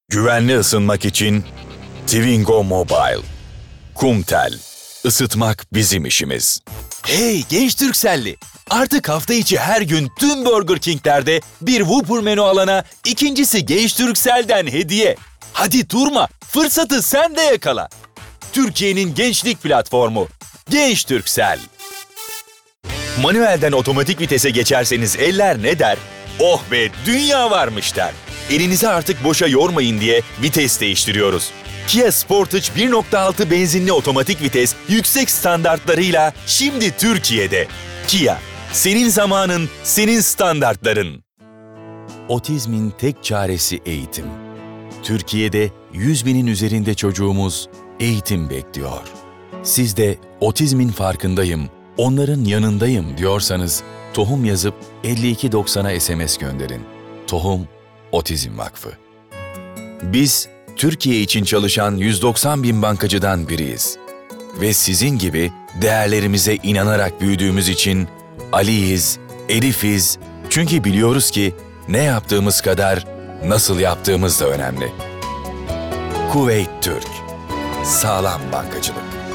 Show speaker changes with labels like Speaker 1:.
Speaker 1: Güvenli ısınmak için Twingo Mobile. Kumtel. Isıtmak bizim işimiz. Hey genç Turkcell'li! Artık hafta içi her gün tüm Burger King'lerde bir Whopper menü alana ikincisi Genç Turkcell'den hediye. Hadi durma, fırsatı sen de yakala. Türkiye'nin gençlik platformu Genç Turkcell. Manuelden otomatik vitese geçerseniz eller ne der? Oh be dünya varmış der. Elinizi artık boşa yormayın diye vites değiştiriyoruz. Kia Sportage 1.6 benzinli otomatik vites yüksek standartlarıyla şimdi Türkiye'de. Kia, senin zamanın, senin standartların. Otizmin tek çaresi eğitim. Türkiye'de 100 binin üzerinde çocuğumuz eğitim bekliyor. Siz de otizmin farkındayım, onların yanındayım diyorsanız tohum yazıp 5290'a SMS gönderin. Tohum Otizm Vakfı. Biz Türkiye için çalışan 190 bin bankacıdan biriyiz. Ve sizin gibi değerlerimize inanarak büyüdüğümüz için Ali'yiz, Elif'iz. Çünkü biliyoruz ki ne yaptığımız kadar nasıl yaptığımız da önemli. Kuveyt Türk. Sağlam bankacılık.